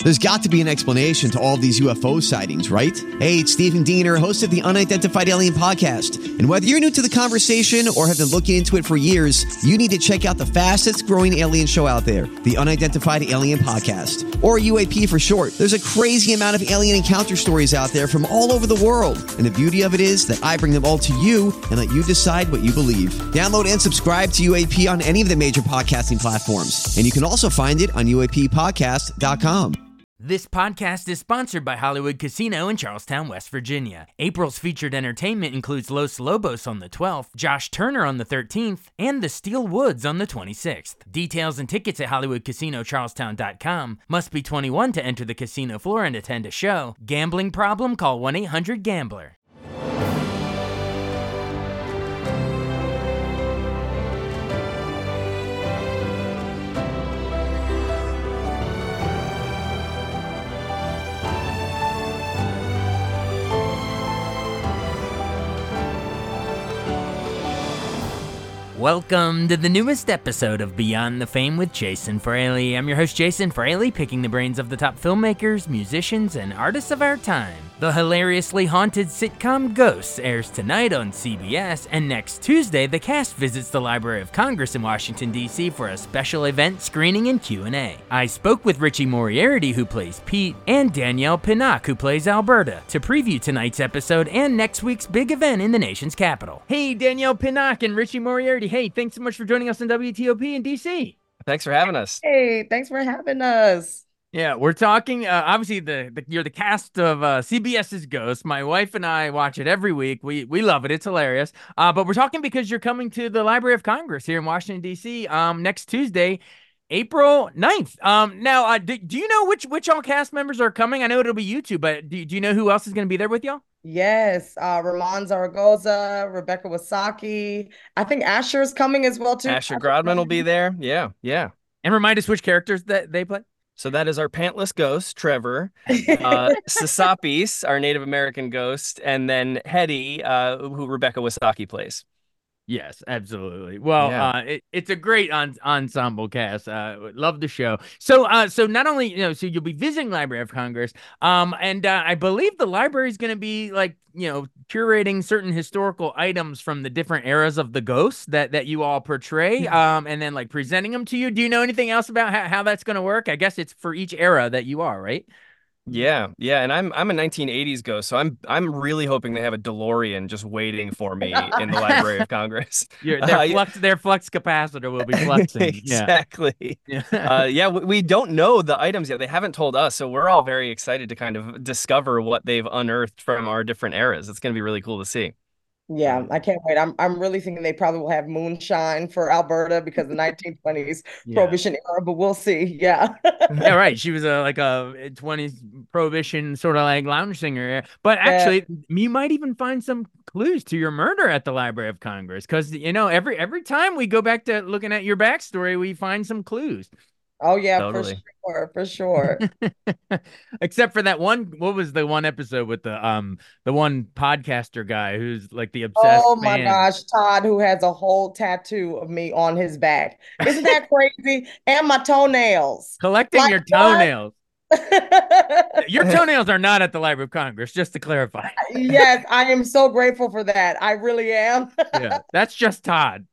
There's got to be an explanation to all of these UFO sightings, right? Hey, it's Stephen Diener, host of the Unidentified Alien Podcast. And whether you're new to the conversation or have been looking into it for years, you need to check out the fastest growing alien show out there, the Unidentified Alien Podcast, or UAP for short. There's a crazy amount of alien encounter stories out there from all over the world. And the beauty of it is that I bring them all to you and let you decide what you believe. Download and subscribe to UAP on any of the major podcasting platforms. And you can also find it on UAPpodcast.com. This podcast is sponsored by Hollywood Casino in Charlestown, West Virginia. April's featured entertainment includes Los Lobos on the 12th, Josh Turner on the 13th, and the Steel Woods on the 26th. Details and tickets at HollywoodCasinoCharlestown.com. Must be 21 to enter the casino floor and attend a show. Gambling problem? Call 1-800-GAMBLER. Welcome to the newest episode of Beyond the Fame with Jason Fraley. I'm your host, Jason Fraley, picking the brains of the top filmmakers, musicians, and artists of our time. The hilariously haunted sitcom Ghosts airs tonight on CBS, and next Tuesday, the cast visits the Library of Congress in Washington, D.C. for a special event screening and Q&A. I spoke with Richie Moriarty, who plays Pete, and Danielle Pinnock, who plays Alberta, to preview tonight's episode and next week's big event in the nation's capital. Hey, Danielle Pinnock and Richie Moriarty. Hey, thanks so much for joining us on WTOP in DC. Thanks for having us. Hey, thanks for having us. Yeah, we're talking, obviously, you're the cast of CBS's Ghost. My wife and I watch it every week. We love it. It's hilarious. But we're talking because you're coming to the Library of Congress here in Washington, D.C. Next Tuesday, April 9th. Now, do you know which all cast members are coming? I know it'll be you two, but do you know who else is going to be there with y'all? Yes, Ramon Zaragoza, Rebecca Wasaki. I think Asher's coming as well, too. Asher Grodman will be there. Yeah. And remind us which characters that they play. So that is our pantless ghost, Trevor, Sasapis, our Native American ghost, and then Hetty, who Rebecca Wasaki plays. Yes, absolutely. Well, yeah. It's a great ensemble cast. Love the show. So not only, so you'll be visiting Library of Congress, and I believe the library is going to be curating certain historical items from the different eras of the ghosts that you all portray, and then presenting them to you. Do you know anything else about how that's going to work? I guess it's for each era that you are, right? Yeah, and I'm a 1980s ghost, so I'm really hoping they have a DeLorean just waiting for me in the Library of Congress. Their flux capacitor will be fluxing. Exactly. Yeah. We don't know the items yet. They haven't told us, so we're all very excited to kind of discover what they've unearthed from our different eras. It's going to be really cool to see. Yeah, I can't wait. I'm really thinking they probably will have moonshine for Alberta because the 1920s Prohibition era, but we'll see. Yeah. Yeah, right. She was a 20s Prohibition sort of lounge singer. But actually, you might even find some clues to your murder at the Library of Congress because, every time we go back to looking at your backstory, we find some clues. Oh, yeah, totally. For sure. Except for that one, what was the one episode with the one podcaster guy who's the obsessed Oh my fan. gosh, Todd, who has a whole tattoo of me on his back. Isn't that crazy? And my toenails. Collecting your toenails. Your toenails are not at the Library of Congress, just to clarify. Yes, I am so grateful for that. I really am. Yeah, that's just Todd.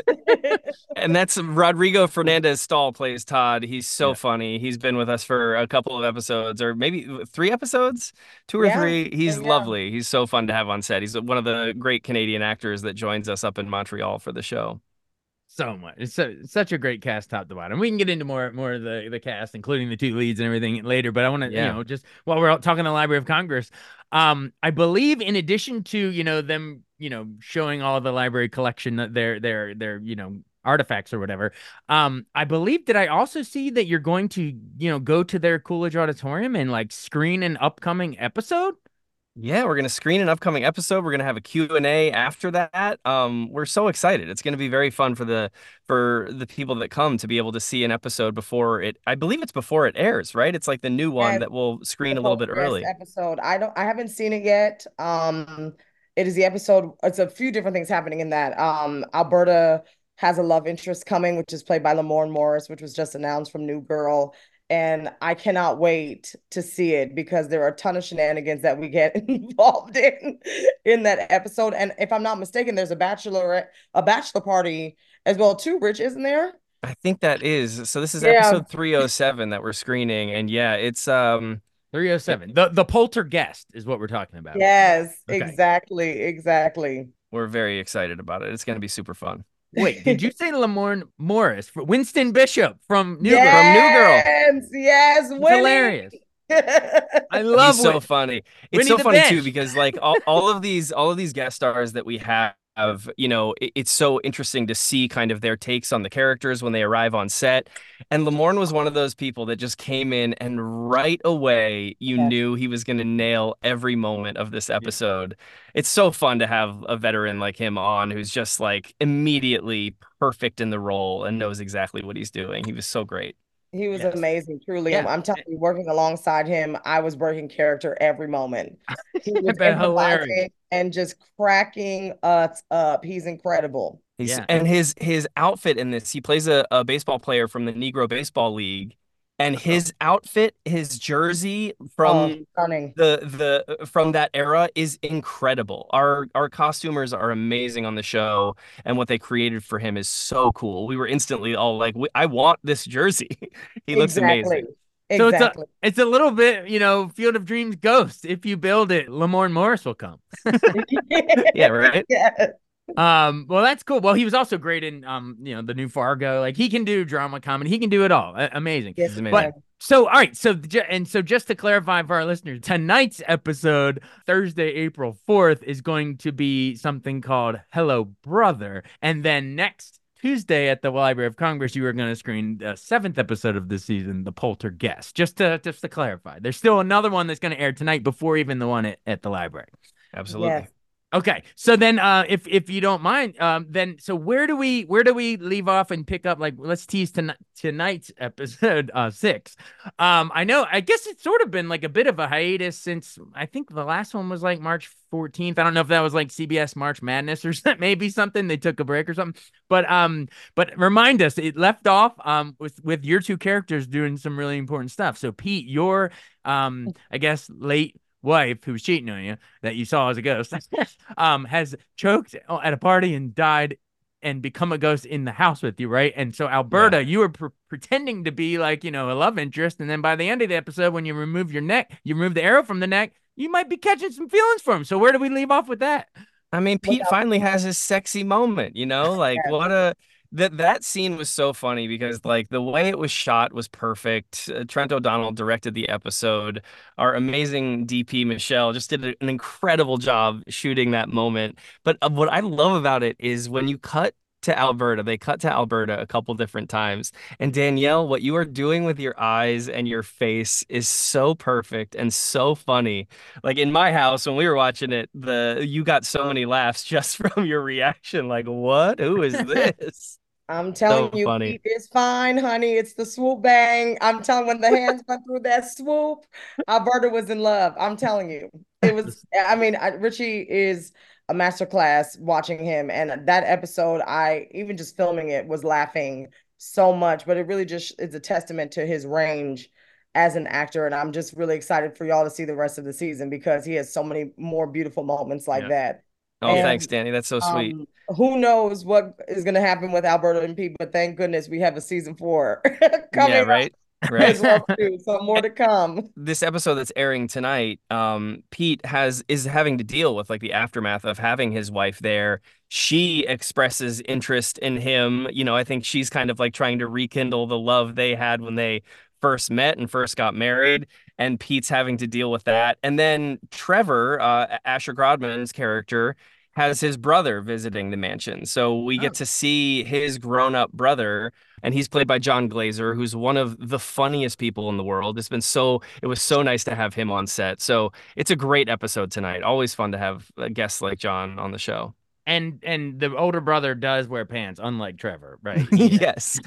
And that's Rodrigo Fernandez Stahl plays Todd. He's so funny. He's been with us for a couple of episodes, or maybe 3 episodes, 2 or 3. He's lovely. He's so fun to have on set. He's one of the great Canadian actors that joins us up in Montreal for the show. So much. It's such a great cast top to bottom. We can get into more of the cast, including the 2 leads and everything later. But I want to, just while we're talking the Library of Congress, I believe in addition to, them, showing all of the library collection, their artifacts or whatever. I believe, did I also see that you're going to, go to their Coolidge Auditorium and screen an upcoming episode? Yeah, we're going to screen an upcoming episode. We're going to have a Q&A after that. We're so excited. It's going to be very fun for the people that come to be able to see an episode before it. I believe it's before it airs, right? It's the new one that we'll screen a little bit early. Episode. I haven't seen it yet. It is the episode. It's a few different things happening in that. Alberta has a love interest coming, which is played by Lamorne Morris, which was just announced from New Girl. And I cannot wait to see it because there are a ton of shenanigans that we get involved in that episode. And if I'm not mistaken, there's a bachelor party as well too, Rich, isn't there? I think that is. So this is Yeah. episode 307 that we're screening, and yeah, it's 307. The poltergeist is what we're talking about. Yes, Okay. exactly. We're very excited about it. It's going to be be super fun. Wait, did you say Lamorne Morris for Winston Bishop from New Girl? Yes, yes, It's hilarious. I love He's so funny. It's Winnie so the funny Bitch. too because like all of these guest stars that we have, you know, it's so interesting to see kind of their takes on the characters when they arrive on set. And Lamorne was one of those people that just came in and right away you knew he was going to nail every moment of this episode. It's so fun to have a veteran like him on who's just like immediately perfect in the role and knows exactly what he's doing. He was so great. He was amazing, truly. Yeah. I'm telling you, working alongside him, I was breaking character every moment. He was hilarious and just cracking us up. He's incredible. And his outfit in this, he plays a baseball player from the Negro Baseball League, and his outfit, his jersey from the from that era is incredible. Our costumers are amazing on the show, and what they created for him is so cool. We were instantly all like, I want this jersy. He looks amazing. So it's a little bit, you know, Field of Dreams Ghost. If you build it, Lamorne Morris will come. Yeah, right. Yeah. Well, that's cool. Well, he was also great in you know, the new Fargo. Like, he can do drama, comedy, he can do it all. Amazing. Yes, amazing. But so, all right. So just to clarify for our listeners, tonight's episode, Thursday, April 4th, is going to be something called Hello, Brother. And then next Tuesday at the Library of Congress, you are going to screen the 7th episode of the season, The Poltergeist. Just to clarify, there's still another one that's going to air tonight before even the one at the library. Absolutely. Yes. Okay, so then if you don't mind, then so where do we leave off and pick up? Like, let's tease tonight's episode 6. I guess it's sort of been like a bit of a hiatus since I think the last one was like March 14th. I don't know if that was like CBS March Madness or maybe something, they took a break or something. But remind us, it left off with your two characters doing some really important stuff. So Pete, your I guess late wife who was cheating on you that you saw as a ghost has choked at a party and died and become a ghost in the house with you, right? And so Alberta, you were pretending to be like, you know, a love interest, and then by the end of the episode, when you remove the arrow from the neck, you might be catching some feelings for him. So where do we leave off with that? I mean, Pete finally has his sexy moment, you know, like that scene was so funny because like the way it was shot was perfect. Trent O'Donnell directed the episode. Our amazing DP Michelle just did an incredible job shooting that moment. But what I love about it is when you cut to Alberta, they cut to Alberta a couple different times. And Danielle, what you are doing with your eyes and your face is so perfect and so funny. Like in my house, when we were watching it, you got so many laughs just from your reaction. Like, what? Who is this? I'm telling you, Pete is fine, honey. It's the swoop bang. I'm telling, when the hands went through that swoop, Alberta was in love. I'm telling you. It was, I mean, Richie is a masterclass watching him. And that episode, I even just filming it was laughing so much, but it really just is a testament to his range as an actor. And I'm just really excited for y'all to see the rest of the season because he has so many more beautiful moments like that. Oh, thanks, Danny. That's so sweet. Who knows what is going to happen with Alberta and Pete, but thank goodness we have a season 4 coming. Yeah, right. As well too. So more to come. This episode that's airing tonight, Pete is having to deal with like the aftermath of having his wife there. She expresses interest in him. You know, I think she's kind of like trying to rekindle the love they had when they first met and first got married, and Pete's having to deal with that. And then Trevor, Asher Grodman's character, has his brother visiting the mansion. So we get to see his grown-up brother, and he's played by John Glazer, who's one of the funniest people in the world. It was so nice to have him on set. So it's a great episode tonight. Always fun to have guests like John on the show. And the older brother does wear pants, unlike Trevor, right? Yes.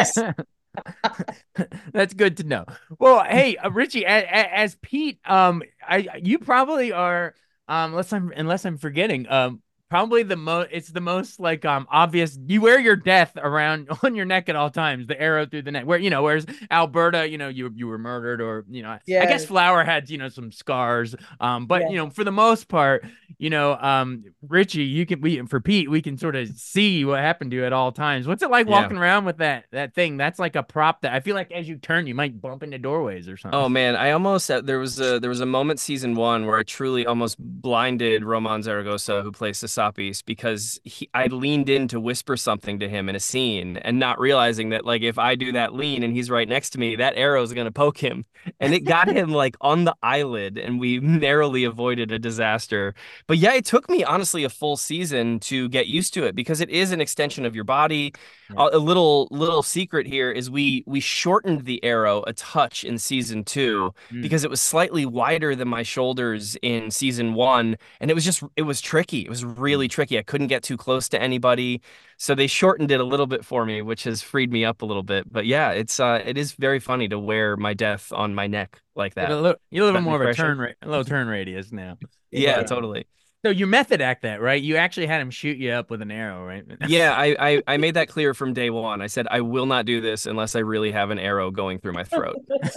That's good to know. Well, hey, Richie, as Pete, you probably are, unless I'm forgetting, probably it's the most like obvious. You wear your death around on your neck at all times, the arrow through the neck. Whereas Alberta, you were murdered, or I guess Flower had some scars. But for the most part, Richie, for Pete, we can sort of see what happened to you at all times. What's it like walking around with that thing? That's like a prop that I feel like as you turn, you might bump into doorways or something. Oh man, I almost there was a moment season 1 where I truly almost blinded Roman Zaragoza, who plays Sesapis, because I leaned in to whisper something to him in a scene, and not realizing that like if I do that lean and he's right next to me, that arrow is gonna poke him, and it got him like on the eyelid, and we narrowly avoided a disaster. But yeah, it took me honestly a full season to get used to it because it is an extension of your body. A little secret here is we shortened the arrow a touch in season 2 because it was slightly wider than my shoulders in season 1, and it was tricky. It was really tricky. I couldn't get too close to anybody, so they shortened it a little bit for me, which has freed me up a little bit. But yeah, it is very funny to wear my death on my neck like that. You have a little more of a little turn radius now. Yeah, totally. So you method act that, right? You actually had him shoot you up with an arrow, right? Yeah, I made that clear from day one. I said, I will not do this unless I really have an arrow going through my throat.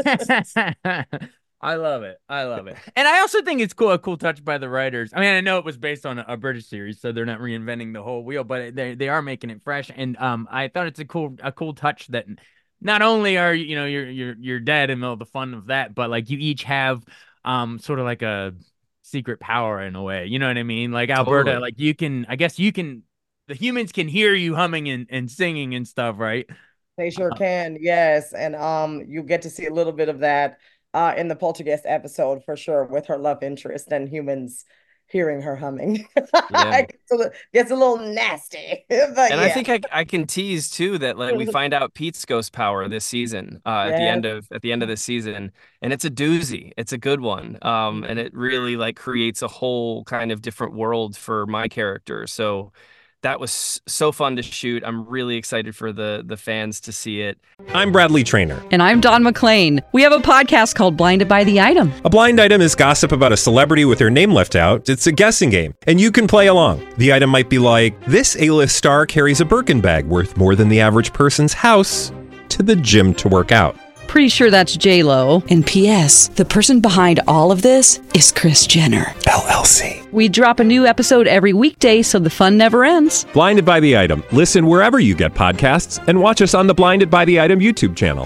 I love it. And I also think it's a cool touch by the writers. I mean, I know it was based on a British series, so they're not reinventing the whole wheel, but they are making it fresh. And I thought it's a cool touch that not only are you're dead in the fun of that, but like you each have sort of like a secret power in a way, you know what I mean? Like Alberta, totally. Like the humans can hear you humming and singing and stuff, right? They sure can, yes. And you get to see a little bit of that in the Poltergeist episode for sure, with her love interest and humans hearing her humming. It gets a little nasty. And I think I can tease too that like we find out Pete's ghost power this season at the end of this season, and it's a doozy. It's a good one. And it really like creates a whole kind of different world for my character. So that was so fun to shoot. I'm really excited for the fans to see it. I'm Bradley Trainer. And I'm Don McClain. We have a podcast called Blinded by the Item. A blind item is gossip about a celebrity with their name left out. It's a guessing game, and you can play along. The item might be like, this A-list star carries a Birkin bag worth more than the average person's house to the gym to work out. Pretty sure that's J-Lo. And P.S. the person behind all of this is Kris Jenner, LLC. We drop a new episode every weekday so the fun never ends. Blinded by the Item. Listen wherever you get podcasts and watch us on the Blinded by the Item YouTube channel.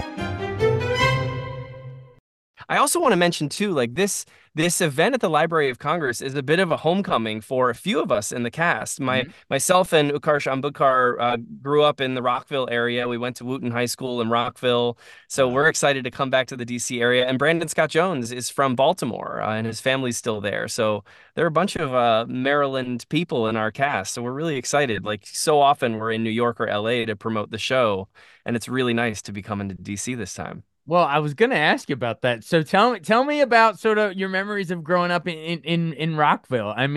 I also want to mention too, like this event at the Library of Congress is a bit of a homecoming for a few of us in the cast. Myself and Utkarsh Ambudkar grew up in the Rockville area. We went to Wooten High School in Rockville, so we're excited to come back to the DC area. And Brandon Scott Jones is from Baltimore, and his family's still there. So there are a bunch of Maryland people in our cast, so we're really excited. Like so often we're in New York or LA to promote the show, and it's really nice to be coming to DC this time. Well, I was going to ask you about that. So tell me about sort of your memories of growing up in Rockville. I'm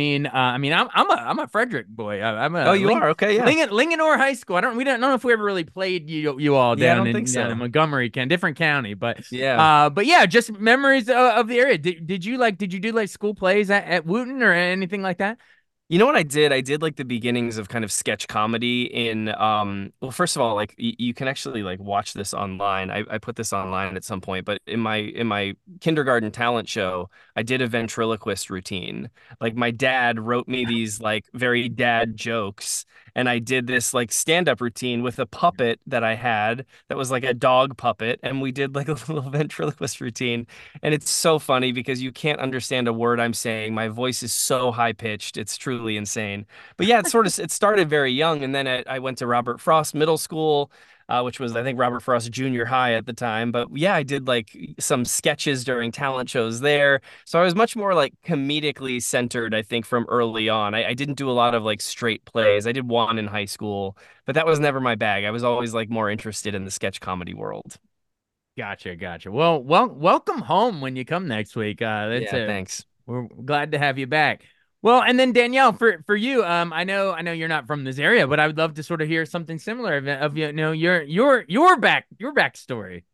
a Frederick boy. You are? Okay, yeah. Linganore High School. We don't know if we ever really played you all down in Montgomery, different county, but yeah. Just memories of the area. Did you do like school plays at Wooten or anything like that? You know what I did? I did like the beginnings of kind of sketch comedy in, well, first of all, like you can actually like watch this online. I put this online at some point, but in my kindergarten talent show, I did a ventriloquist routine. Like my dad wrote me these like very dad jokes, and I did this like stand-up routine with a puppet that I had that was like a dog puppet, and we did like a little ventriloquist routine. And it's so funny because you can't understand a word I'm saying. My voice is so high-pitched. It's truly insane. But yeah, it started very young, and then I went to Robert Frost Middle School, which was I think Robert Frost Junior High at the time. But yeah, I did like some sketches during talent shows there, so I was much more like comedically centered, I think, from early on. I didn't do a lot of like straight plays. I did one in high school, but that was never my bag. I was always like more interested in the sketch comedy world. Gotcha. Well, welcome home when you come next week. Thanks. We're glad to have you back. Well, and then Danielle, for you, I know you're not from this area, but I would love to sort of hear something similar of your backstory.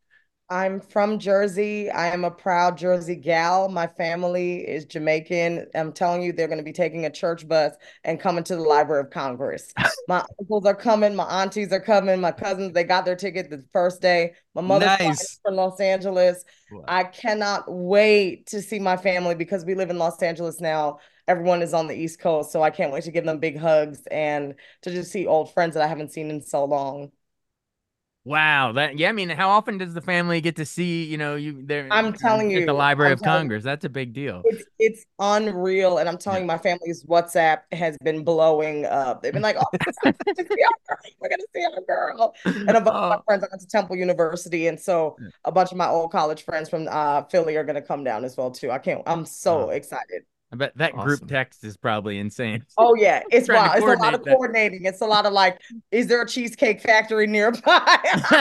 I'm from Jersey. I am a proud Jersey gal. My family is Jamaican. I'm telling you, they're going to be taking a church bus and coming to the Library of Congress. My uncles are coming. My aunties are coming. My cousins, they got their ticket the first day. My mother's flying Nice. from Los Angeles. Wow. I cannot wait to see my family because we live in Los Angeles now. Everyone is on the East Coast, so I can't wait to give them big hugs and to just see old friends that I haven't seen in so long. Wow, I mean, how often does the family get to see, you there I'm telling at the you, Library I'm of telling you. Congress? That's a big deal. It's unreal. And I'm telling Yeah. you, my family's WhatsApp has been blowing up. They've been like, oh, we're gonna see our girl. We're gonna see our girl. And a bunch of my Oh, friends, I went to Temple University. And so a bunch of my old college friends from Philly are gonna come down as well, too. I'm so oh. excited. I bet that group Awesome. text is probably insane. Oh yeah, it's Trying to wild. It's a lot of coordinate that. coordinating. It's a lot of like, is there a cheesecake factory nearby?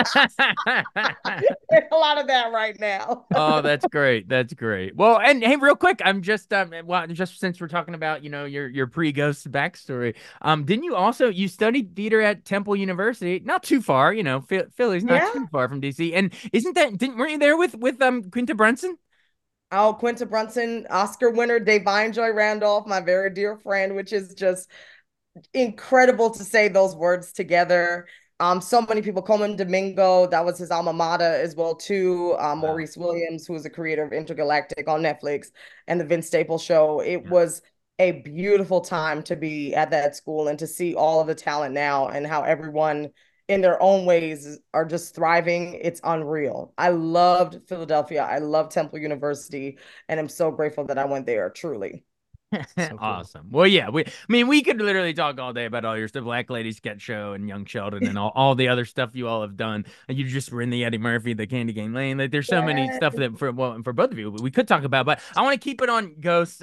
There's a lot of that right now. Oh, that's great. That's great. Well, and hey, real quick, I'm just since we're talking about, your pre-Ghost backstory, didn't you studied theater at Temple University? Not too far, Philly's not Yeah. too far from DC. And weren't you there with Quinta Brunson? Oh, Quinta Brunson, Oscar winner, Davine Joy Randolph, my very dear friend, which is just incredible to say those words together. So many people, Coleman Domingo, that was his alma mater as well too. Wow. Maurice Williams, who was the creator of Intergalactic on Netflix and the Vince Staples Show. It Yeah. was a beautiful time to be at that school and to see all of the talent now and how everyone in their own ways are just thriving. It's unreal. I loved Philadelphia. I love Temple University, and I'm so grateful that I went there, truly. So cool. Awesome. Well, yeah, we could literally talk all day about all your stuff, Black Lady Sketch Show and Young Sheldon and all the other stuff you all have done. And you just were in the Eddie Murphy, the Candy Cane Lane. Like, there's so many stuff that for both of you we could talk about, but I want to keep it on Ghost.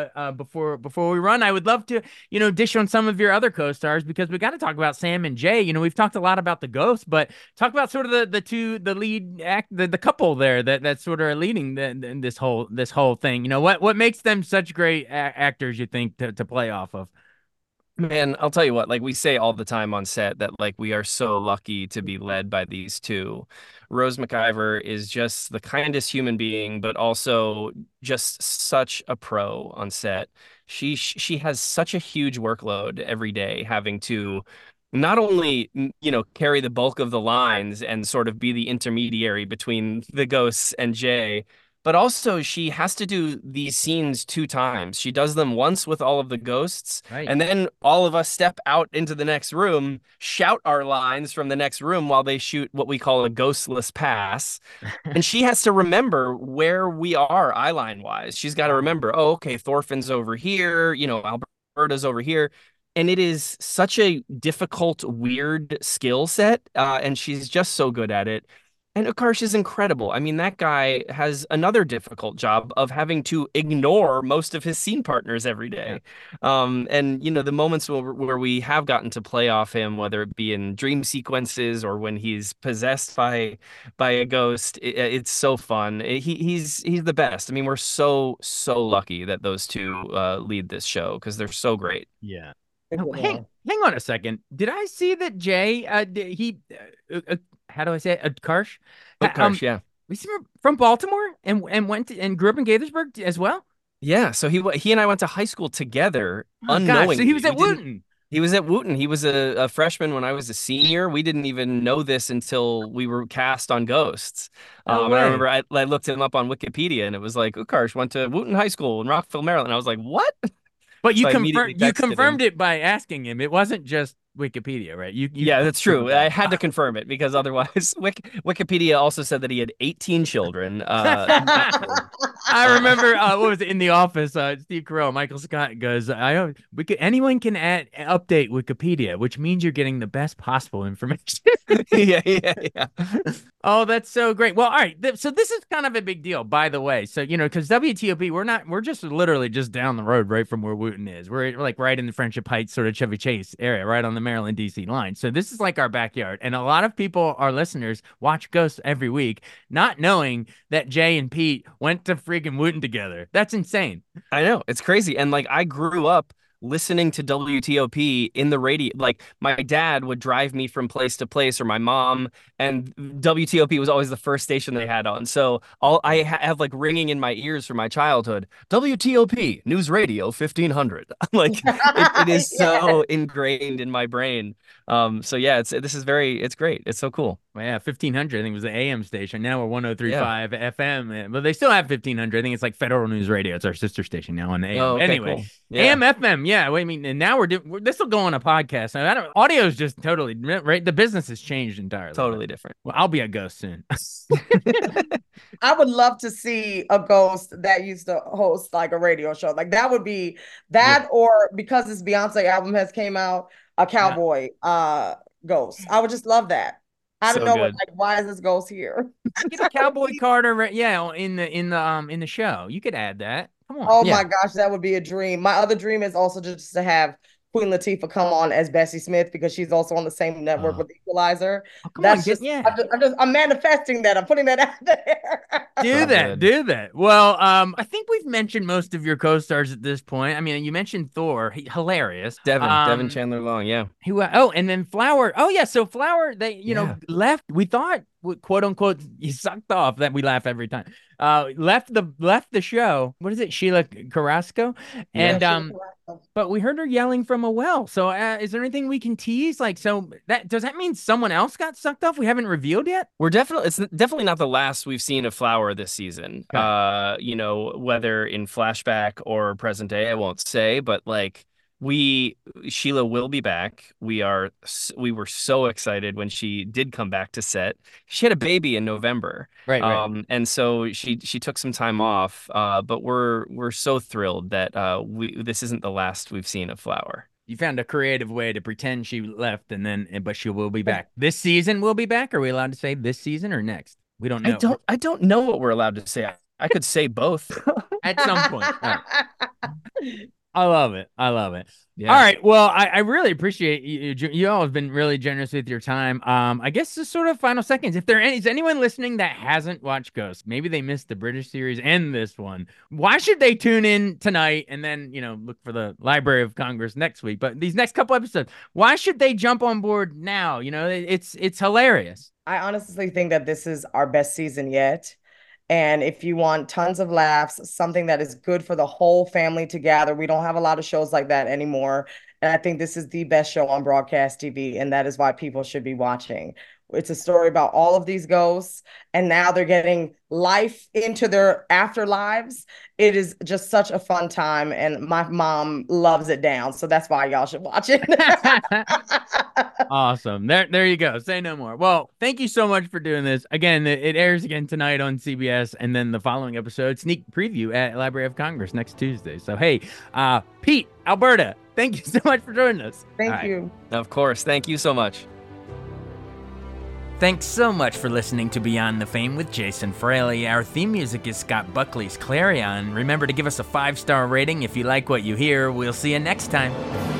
Before we run, I would love to dish on some of your other co-stars because we got to talk about Sam and Jay. We've talked a lot about the Ghost, but talk about sort of the lead act, the couple there that sort of are leading this whole thing. What makes them such great actors, you think, to play off of? Man, I'll tell you what, like we say all the time on set that like we are so lucky to be led by these two. Rose McIver is just the kindest human being, but also just such a pro on set. She has such a huge workload every day, having to not only, carry the bulk of the lines and sort of be the intermediary between the ghosts and Jay, but also she has to do these scenes two times. She does them once with all of the ghosts, Right. and then all of us step out into the next room, shout our lines from the next room while they shoot what we call a ghostless pass. And she has to remember where we are eyeline wise. She's got to remember, oh, okay, Thorfinn's over here, Alberta's over here. And it is such a difficult, weird skill set, and she's just so good at it. And Utkarsh is incredible. I mean, that guy has another difficult job of having to ignore most of his scene partners every day. And the moments where we have gotten to play off him, whether it be in dream sequences or when he's possessed by a ghost, it's so fun. He's the best. I mean, we're so lucky that those two lead this show because they're so great. Yeah. Oh, hang on a second. Did I see that Jay? How do I say it? Karsh? Utkarsh, yeah. He's from Baltimore and went and grew up in Gaithersburg as well. Yeah, so he and I went to high school together Gosh, unknowingly. so he was at Wooten. He was at Wooten. He was a freshman when I was a senior. We didn't even know this until we were cast on Ghosts. No And I way. remember I looked him up on Wikipedia, and it was like, Utkarsh went to Wooten High School in Rockville, Maryland. I was like, what? But you So I immediately confirmed texted him. it by asking him. It wasn't just Wikipedia, right? Yeah, that's true. I had to confirm it because otherwise, Wikipedia also said that he had 18 children. I remember what was it in The Office? Steve Carell, Michael Scott goes, anyone can update Wikipedia, which means you're getting the best possible information. Yeah. Oh, that's so great. Well, all right. So this is kind of a big deal, by the way. So, because WTOP, we're just literally just down the road right from where Wooten is. We're like right in the Friendship Heights sort of Chevy Chase area, right on the Maryland DC line. So this is like our backyard. And a lot of people, our listeners, watch Ghosts every week, not knowing that Jay and Pete went to freaking Wooten together. That's insane. I know. It's crazy. And like I grew up listening to WTOP in the radio. Like my dad would drive me from place to place, or my mom, and WTOP was always the first station they had on. So I have like ringing in my ears from my childhood, WTOP News Radio 1500. Like it is so ingrained in my brain. So yeah, it's great. It's so cool. Well, yeah, 1500 I think was the AM station. Now we're 103.5 FM, but they still have 1500. I think it's like Federal News Radio. It's our sister station now on AM. Oh, okay, anyway, cool. Yeah. AM FM. Yeah, I mean, and now this will go on a podcast. Audio is just totally right. The business has changed entirely. Totally different. Well, I'll be a ghost soon. I would love to see a ghost that used to host like a radio show. Like that would be that, or because this Beyonce album has came out, a cowboy ghost. I would just love that. I don't know why is this ghost here? Get a cowboy Carter, in the show. You could add that. Come on. Oh my gosh, that would be a dream. My other dream is also just to have Queen Latifah come on as Bessie Smith, because she's also on the same network with Equalizer. I'm manifesting that. I'm putting that out there. Do that. Well, I think we've mentioned most of your co-stars at this point. I mean, you mentioned Thor, hilarious. Devin Chandler Long, yeah. And then Flower. Oh yeah, so Flower, they left. We thought, quote unquote, he sucked off. That we laugh every time. Left the show. What is it, Sheila Carrasco? And but we heard her yelling from a well. So is there anything we can tease? Like, so does that mean someone else got sucked off? We haven't revealed yet. It's definitely not the last we've seen of Flower this season. Okay. Whether in flashback or present day, I won't say, but like Sheila will be back. We were so excited when she did come back to set. She had a baby in November, right. And so she took some time off. But we're so thrilled that this isn't the last we've seen of Flower. You found a creative way to pretend she left, but she will be back this season. Will be back. Are we allowed to say this season or next? We don't know. I don't know what we're allowed to say. I could say both at some point. Right. I love it. Yeah. All right. Well, I really appreciate you. You all have been really generous with your time. I guess the sort of final seconds. If is anyone listening that hasn't watched Ghost, maybe they missed the British series and this one. Why should they tune in tonight and then look for the Library of Congress next week? But these next couple episodes, why should they jump on board now? It's hilarious. I honestly think that this is our best season yet. And if you want tons of laughs, something that is good for the whole family to gather, we don't have a lot of shows like that anymore. And I think this is the best show on broadcast TV, and that is why people should be watching. It's a story about all of these ghosts, and now they're getting life into their afterlives. It is just such a fun time, and my mom loves it down. So that's why y'all should watch it. Awesome. There you go. Say no more. Well, thank you so much for doing this. Again, it airs again tonight on CBS, and then the following episode, sneak preview at Library of Congress next Tuesday. So, hey, Pete, Alberta, thank you so much for joining us. Thank you. Of course. Thank you so much. Thanks so much for listening to Beyond the Fame with Jason Fraley. Our theme music is Scott Buckley's Clarion. Remember to give us a 5-star rating if you like what you hear. We'll see you next time.